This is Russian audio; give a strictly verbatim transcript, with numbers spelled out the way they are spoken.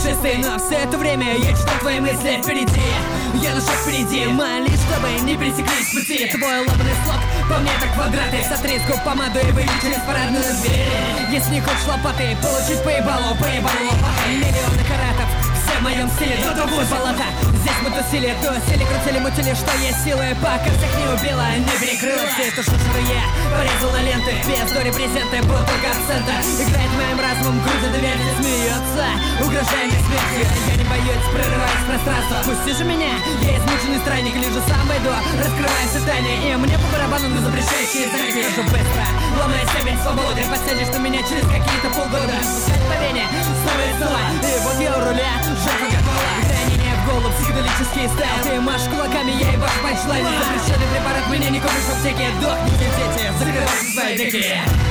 пушистый, но все это время я читал твои мысли впереди. Я на шаг впереди, молись, чтобы не пересеклись пути. Твой лобный слог по мне как квадраты. Сотри с губ помаду и выйди через парадную дверь. Если не хочешь лопаты, получить поебалу, поебалу лопатой. Миллионы каратов, все в моем стиле, до того болота. Здесь мы тусили, тусили, крутили, мутили, что есть силы. Пока всех не убила, не перекрыла все это шушеру я порезал на ленты, без до репрезенты, был только акцента. Играет моим разумом, грудь доверие смеется, угрожая мне смертью. Я не боюсь, прорываюсь в пространство. Пусти же меня, я измученный странник, лежу сам войду, раскрывая сетание. И мне по барабану на запрещающие знаки. Вижу быстро, ломая себя свободы. Последишь на меня через какие-то полгода. Пускать по вене, снова и снова. И вот я у руля, жопа готова. Ранение в голову, психоделический стайл. Ты машешь кулаками, я ебашь панчлайн. Запрещенный препарат, меня не купишь в аптеке. Дохните, дети, закрывайте свои деки.